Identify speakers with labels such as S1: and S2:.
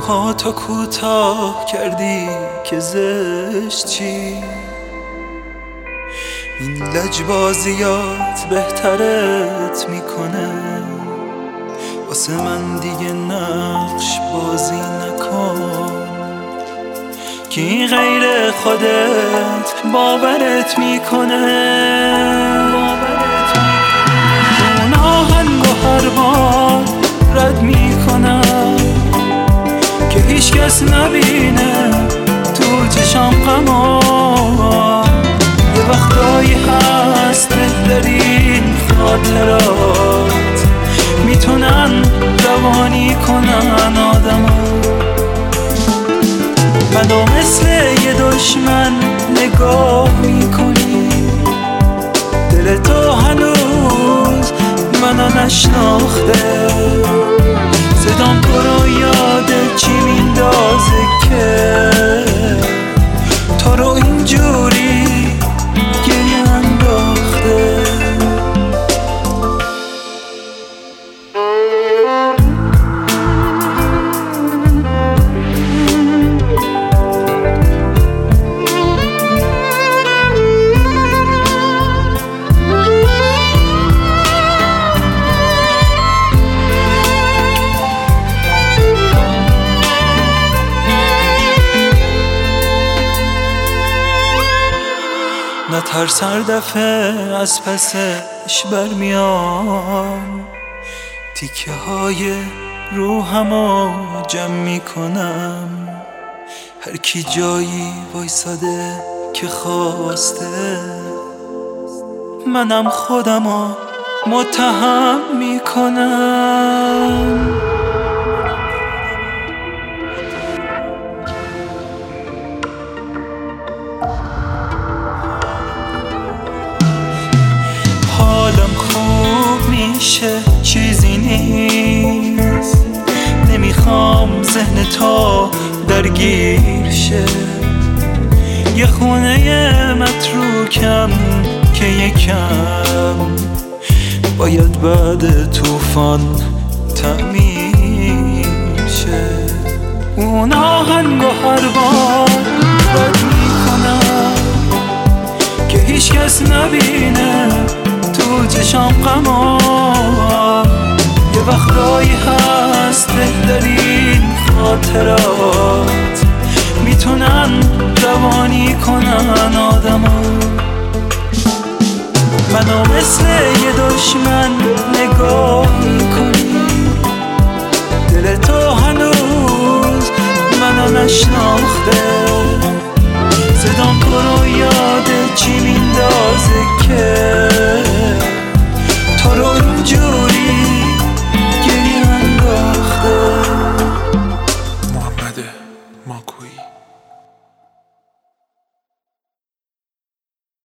S1: موهاتو کوتاه کردی که زشت چی؟ این لجبازیات بهترت میکنه، واسه من دیگه نقش بازی نکن که این غیر خودت باورت میکنه. اون آهنگو هر بار رد میکنم که هیچ کس نبینه تو چشام غما. یه وقتایی هست بهترین خاطرات میتونن روانی کنن آدمو. منو مثل یه دشمن نگاه میکنی، دل تو هنوز منو نشناخته. صدام تو رو یاد چی میندازه که تو رو اینجوری گریه انداخته. نترس هر دفعه از پسش برمیام، تیکه های روحمو جمع میکنم. هر کی جایی وایساده که خواسته، منم خودمو متهم میکنم. حالم خوب میشه چیزی نیست، نمیخوام ذهن تو درگیر شه. یه خونه متروکم که یکم باید بعد طوفان تعمیر شه. اون آهنگو هر بار رد میکنم که هیچ کس نبینه تو چشام غما. یه وقتایی هست بهترین خاطرات میتونن روانی کنن آدمو. منو مثل یه دشمن نگاه میکنی، دل تو هنوز منو نشناخته. صدام تو رو یاد چی میندازه که